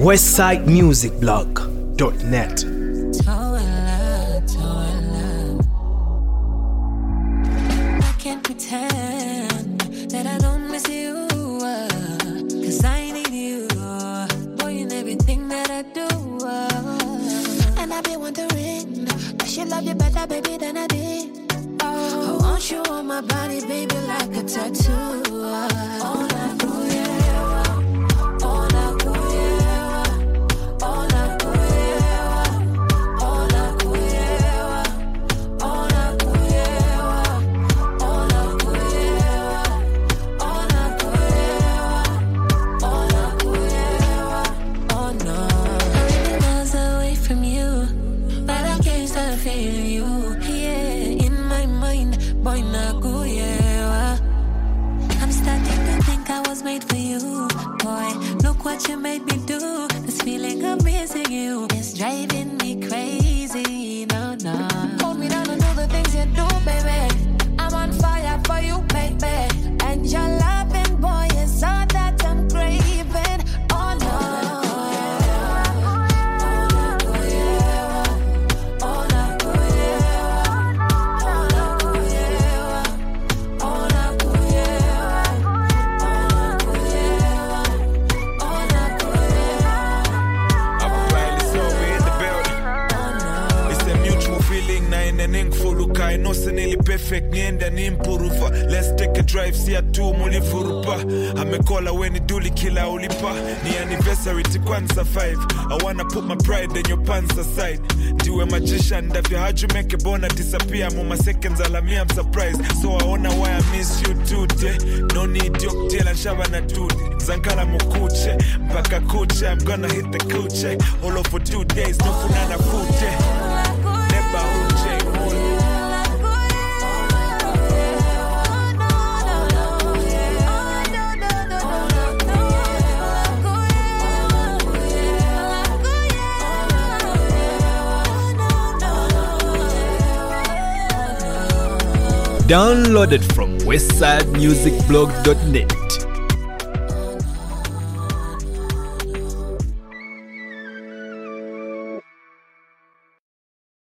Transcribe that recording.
westsidemusicblog.net. I can't pretend that I don't miss you, 'cause I need you, boy, in everything that I do. And I be wondering, does she love you better, baby, than I did? I want you on my body, baby, like a tattoo. I'm starting to think I was made for you, boy. Look what you made me do. This feeling of missing you is driving me crazy. No. Hold me down and do the things you do, baby. I'm on fire for you, baby. And your loving, boy, is all that I'm craving. Oh no. No sinili perfect nienda nimpuruva. Let's take a drive siya tu mulivurupa. Amekola weni duli kila ulipa. Ni anniversary tikwanza 5. I wanna put my pride in your pants aside. Diwe magician ndavyo how'd you make a bona disappear. Muma seconds alami I'm surprised. So I wanna why I miss you today. No need yok tela shava na dude. Zankala mukuche mpaka kuche. I'm gonna hit the kuche. All over 2 days no funana fute. Never uche. Downloaded from westsidemusicblog.net.